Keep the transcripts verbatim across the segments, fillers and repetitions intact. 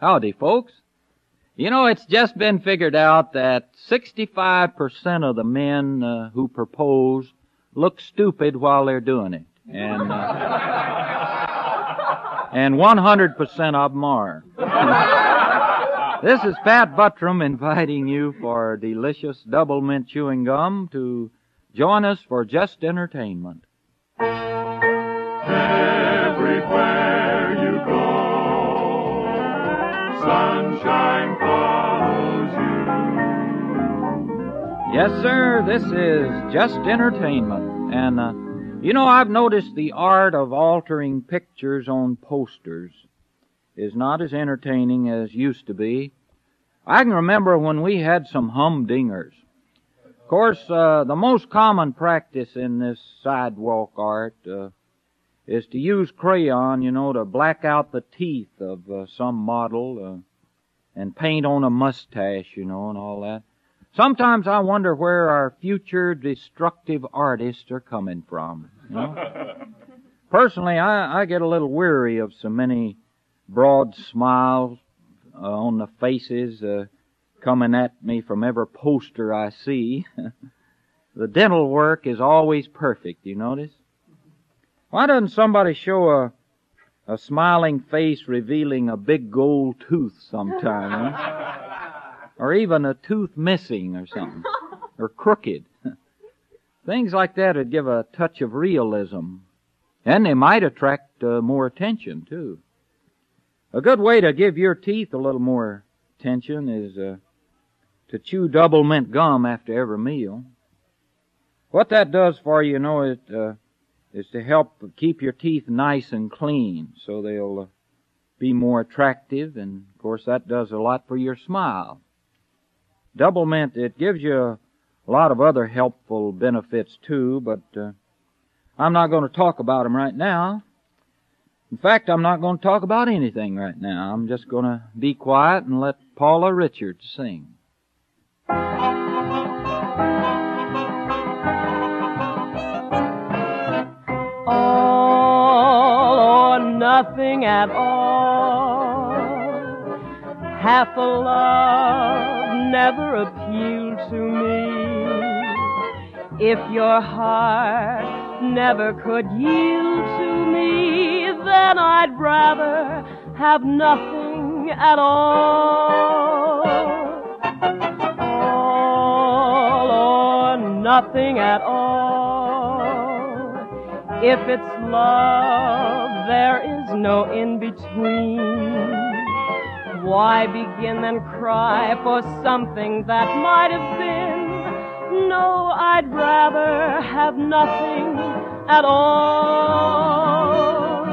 Howdy, folks. You know, it's just been figured out that sixty-five percent of the men uh, who propose look stupid while they're doing it. And, uh, and one hundred percent of them are. This is Pat Buttram inviting you for delicious double mint chewing gum to join us for just entertainment. Everywhere you go, sunshine follows you. Yes, sir, this is just entertainment. And, uh, you know, I've noticed the art of altering pictures on posters is not as entertaining as used to be. I can remember when we had some humdingers. Of course, uh, the most common practice in this sidewalk art uh, is to use crayon, you know, to black out the teeth of uh, some model uh, and paint on a mustache, you know, and all that. Sometimes I wonder where our future destructive artists are coming from, you know. Personally, I, I get a little weary of so many broad smiles uh, on the faces uh, coming at me from every poster I see. The dental work is always perfect, you notice? Why doesn't somebody show a a smiling face revealing a big gold tooth sometime, huh? Or even a tooth missing or something, or crooked? Things like that would give a touch of realism, and they might attract uh, more attention, too. A good way to give your teeth a little more attention is uh, to chew double mint gum after every meal. What that does for you, you know, it uh, is to help keep your teeth nice and clean so they'll uh, be more attractive, and of course that does a lot for your smile. Double mint, it gives you a lot of other helpful benefits too, but uh, I'm not going to talk about them right now. In fact, I'm not going to talk about anything right now. I'm just going to be quiet and let Paula Richards sing. All or nothing at all. Half a love never appealed to me. If your heart never could yield to me, then I'd rather have nothing at all. All or nothing at all. If it's love, there is no in-between. Why begin and cry for something that might have been? No, I'd rather have nothing at all.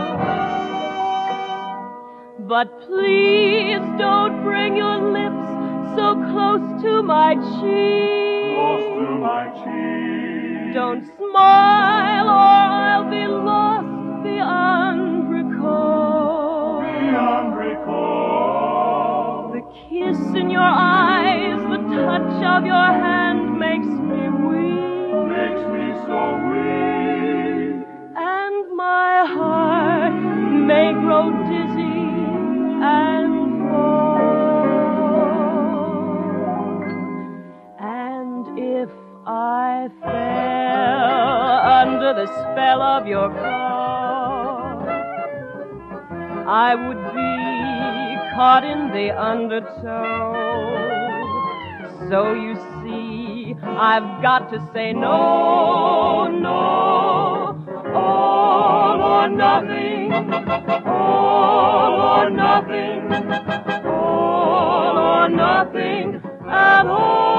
But please don't bring your lips so close to my cheek. Close to my cheek. Don't smile or I'll be lost beyond recall. Beyond recall. The kiss in your eyes, the touch of your hand makes me weak. Makes me so weak. And my heart may grow dizzy and fall. And if I fell under the spell of your call, I would be caught in the undertow. So you see, I've got to say no, no, all or nothing, all or nothing, all or nothing at all.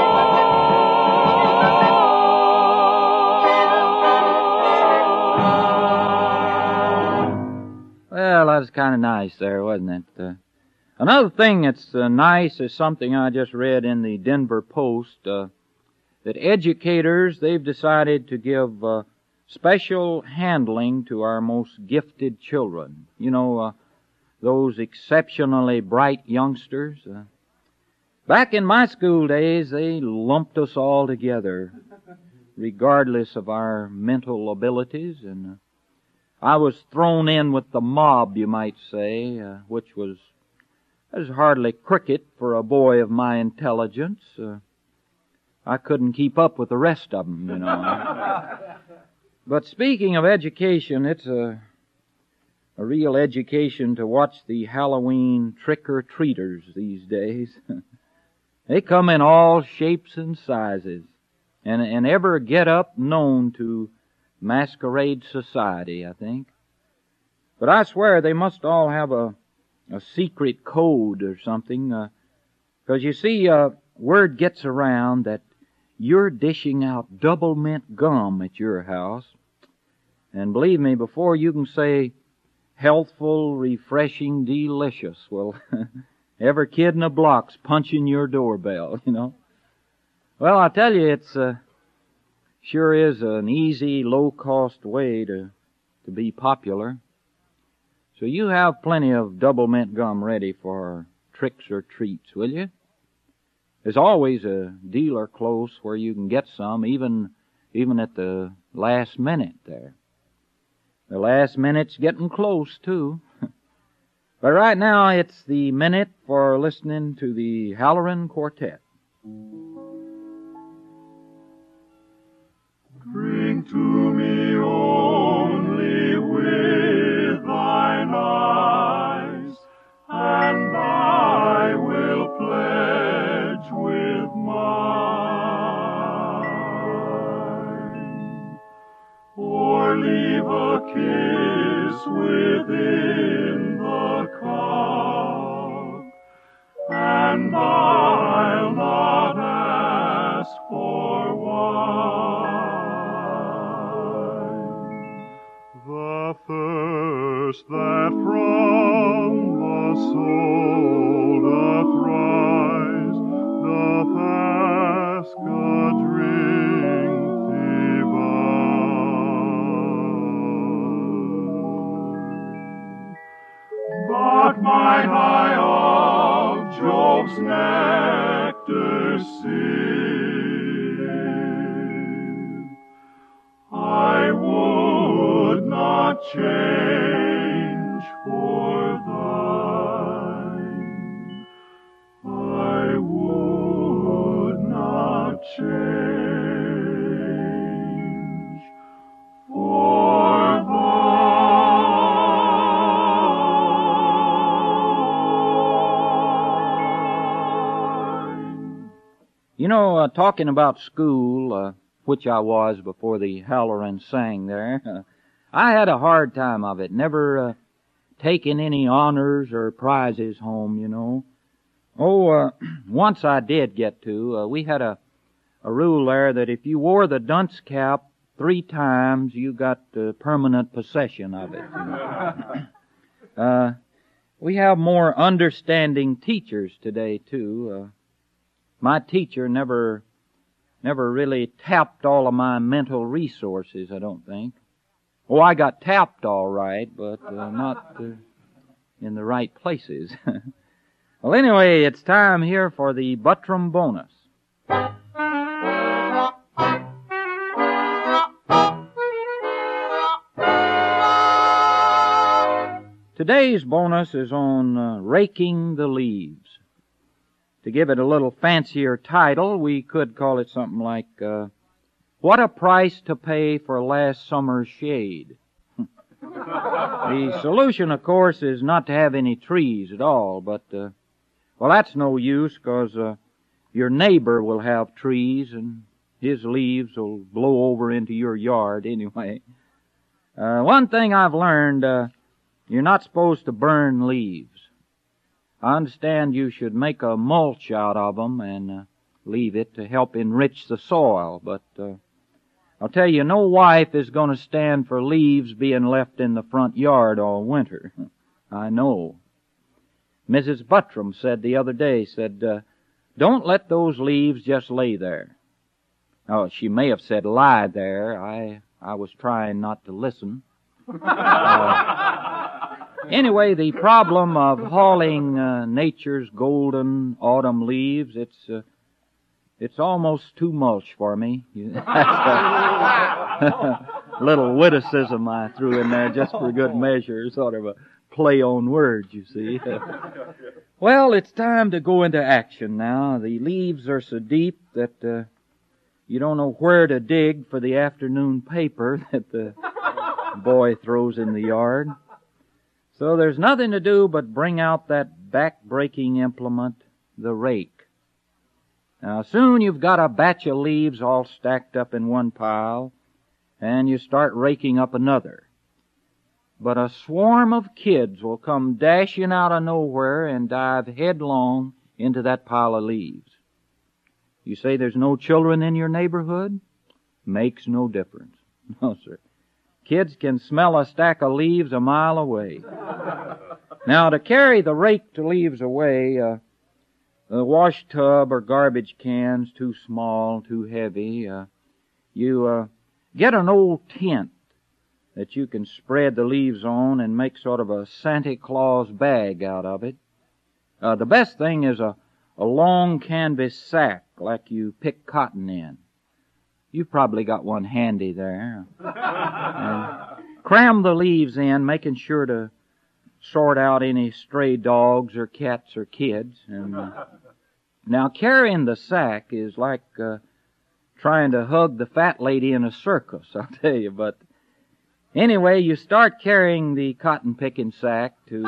Well, that was kind of nice there, wasn't it? Uh, another thing that's uh, nice is something I just read in the Denver Post, uh, that educators, they've decided to give uh, special handling to our most gifted children. You know, uh, those exceptionally bright youngsters. Uh, back in my school days, they lumped us all together, regardless of our mental abilities, and uh, I was thrown in with the mob, you might say, uh, which was That was hardly cricket for a boy of my intelligence. Uh, I couldn't keep up with the rest of them, you know. But speaking of education, it's a, a real education to watch the Halloween trick-or-treaters these days. They come in all shapes and sizes, and, and ever get up known to masquerade society, I think. But I swear they must all have a, a secret code or something, because uh, you see, uh, word gets around that you're dishing out double mint gum at your house. And believe me, before you can say healthful, refreshing, delicious, well, every kid in the block's punching your doorbell, you know. Well, I tell you, it's uh, sure is an easy, low-cost way to, to be popular. So you have plenty of double mint gum ready for tricks or treats, will you? There's always a dealer close where you can get some, even even at the last minute there. The last minute's getting close, too. But right now, it's the minute for listening to the Halloran Quartet. Drink to me only with thine eyes, and I will pledge with mine, or leave a kiss within the cup, and I'll not ask for wine. The thirst that from the soul doth rise, doth ask a drink divine. But might I of Jove's nectar sip, I would not change for thine. I would not change for thine. You know, uh, talking about school, uh, which I was before the Halloran sang there, uh, I had a hard time of it, never uh, taking any honors or prizes home, you know. Oh, uh, once I did get to. Uh, we had a, a rule there that if you wore the dunce cap three times, you got uh, permanent possession of it. You know? uh, we have more understanding teachers today, too. Uh, my teacher never, never really tapped all of my mental resources, I don't think. Oh, I got tapped all right, but uh, not uh, in the right places. Well, anyway, it's time here for the Buttram bonus. Today's bonus is on uh, raking the leaves. To give it a little fancier title, we could call it something like, uh, What a Price to Pay for Last Summer's Shade. The solution, of course, is not to have any trees at all, but, uh, well, that's no use, because uh, your neighbor will have trees, and his leaves will blow over into your yard anyway. Uh, one thing I've learned, uh, you're not supposed to burn leaves. I understand you should make a mulch out of them and uh, leave it to help enrich the soil, but uh, I'll tell you, no wife is going to stand for leaves being left in the front yard all winter. I know. Missus Buttram said the other day, said, uh, don't let those leaves just lay there. Oh, she may have said lie there. I I was trying not to listen. Uh, anyway, the problem of hauling uh, nature's golden autumn leaves, it's uh, it's almost too mulch for me. That's a little witticism I threw in there just for good measure, sort of a play on words, you see. Well, it's time to go into action now. The leaves are so deep that uh, you don't know where to dig for the afternoon paper that the boy throws in the yard. So there's nothing to do but bring out that back-breaking implement, the rake. Now, soon you've got a batch of leaves all stacked up in one pile, and you start raking up another. But a swarm of kids will come dashing out of nowhere and dive headlong into that pile of leaves. You say there's no children in your neighborhood? Makes no difference. No, sir. Kids can smell a stack of leaves a mile away. Now, to carry the raked leaves away, uh, the wash tub or garbage can's too small, too heavy. Uh, you uh, get an old tent that you can spread the leaves on and make sort of a Santa Claus bag out of it. Uh, the best thing is a, a long canvas sack like you pick cotton in. You've probably got one handy there. And cram the leaves in, making sure to sort out any stray dogs or cats or kids. And uh, now carrying the sack is like uh, trying to hug the fat lady in a circus, I'll tell you. But anyway, you start carrying the cotton-picking sack to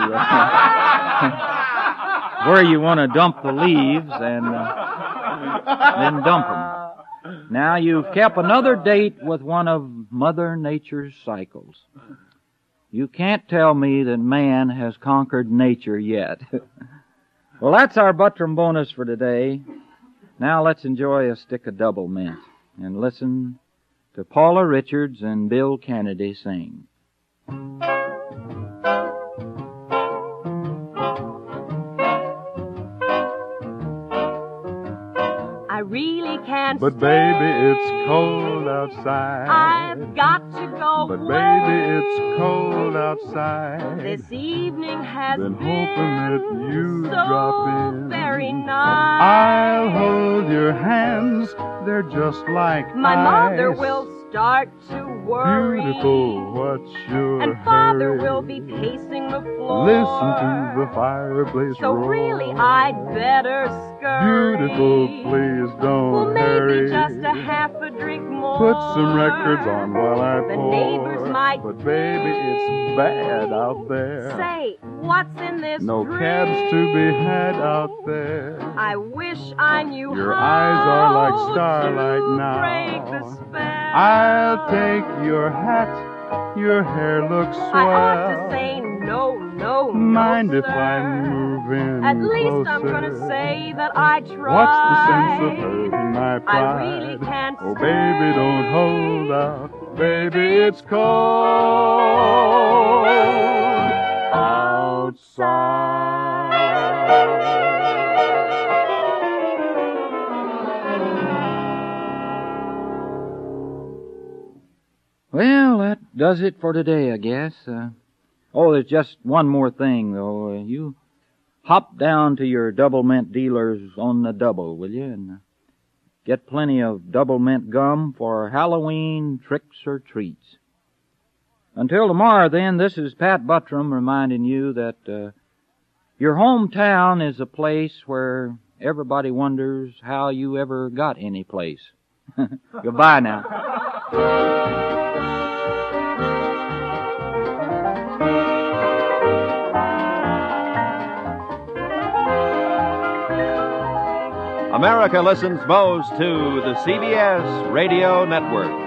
uh, where you want to dump the leaves, and uh, then dump them. Now you've kept another date with one of Mother Nature's cycles. You can't tell me that man has conquered nature yet. Well, that's our Buttram bonus for today. Now let's enjoy a stick of double mint and listen to Paula Richards and Bill Kennedy sing. I really can't But stay. baby, it's cold outside. I've got to go But away. baby, it's cold outside. This evening has Been been hoping that you'd so drop in. very nice. I'll hold your hands, they're just like My ice. mother will start to worry. Beautiful, what's your And father hurry? will be pacing the floor. Listen to the fireplace So roar. really I'd better scurry. Beautiful, please don't Well, maybe hurry. just a half a drink more. Put some records on while I The pour. neighbors might But baby, it's bad out there. say, what's in this No drink? cabs to be had out there. I wish I knew Your how eyes are like starlight to now. break the spell. I'll take your hat, your hair looks swell. I ought to say no, no, Mind no, if sir. I move in At least closer? I'm gonna say that I tried. What's the sense of hurting my pride? I really can't Oh, baby, don't hold out. Baby, it's cold outside. Well, that does it for today, I guess. Uh, oh, there's just one more thing, though. Uh, you hop down to your double mint dealers on the double, will you? And uh, get plenty of double mint gum for Halloween tricks or treats. Until tomorrow, then, this is Pat Buttram reminding you that uh, your hometown is a place where everybody wonders how you ever got any place. Goodbye now. America listens most to the C B S Radio Network.